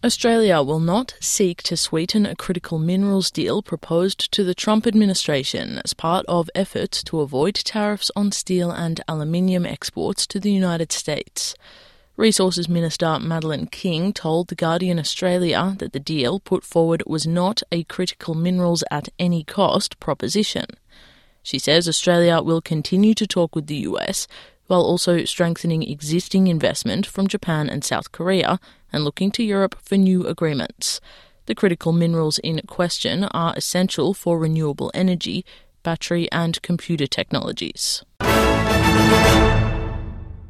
Australia will not seek to sweeten a critical minerals deal proposed to the Trump administration as part of efforts to avoid tariffs on steel and aluminium exports to the United States. Resources Minister Madeleine King told The Guardian Australia that the deal put forward was not a critical minerals at any cost proposition. She says Australia will continue to talk with the US while also strengthening existing investment from Japan and South Korea and looking to Europe for new agreements. The critical minerals in question are essential for renewable energy, battery and computer technologies.